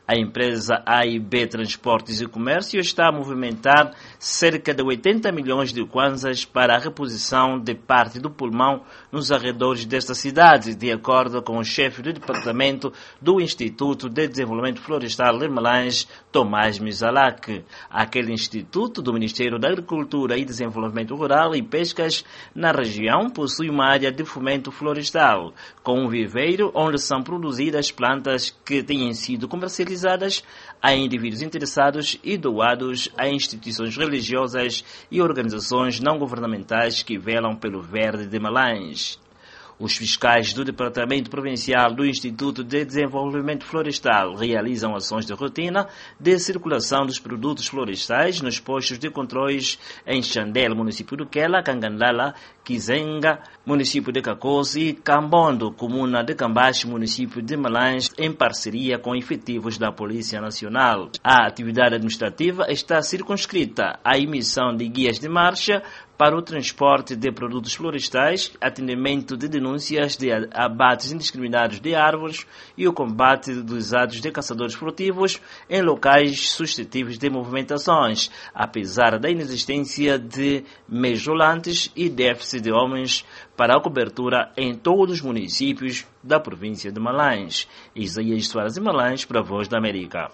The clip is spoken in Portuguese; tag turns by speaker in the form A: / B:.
A: A empresa AIB Transportes e Comércio está a movimentar cerca de 80 milhões de kwanzas para a reposição de parte do pulmão nos arredores desta cidade, de acordo com o chefe do departamento do Instituto de Desenvolvimento Florestal de Melange, Tomás Mizalak. Aquele instituto do Ministério da Agricultura e Desenvolvimento Rural e Pescas na região possui uma área de fomento florestal, com um viveiro onde são produzidas plantas que têm sido comercializadas a indivíduos interessados e doados a instituições religiosas e organizações não governamentais que velam pelo verde de Melange. Os fiscais do Departamento Provincial do Instituto de Desenvolvimento Florestal realizam ações de rotina de circulação dos produtos florestais nos postos de controles em Xandel, município do Quela, Cangandala, Kizenga, município de Cacoze e Cambondo, comuna de Cambaxe, município de Melange, em parceria com efetivos da Polícia Nacional. A atividade administrativa está circunscrita à emissão de guias de marcha para o transporte de produtos florestais, atendimento de denúncias de abates indiscriminados de árvores e o combate dos atos de caçadores furtivos em locais suscetíveis de movimentações, apesar da inexistência de meios rolantes e déficit de homens para a cobertura em todos os municípios da província de Melange. Isaías Soares de Melange para a Voz da América.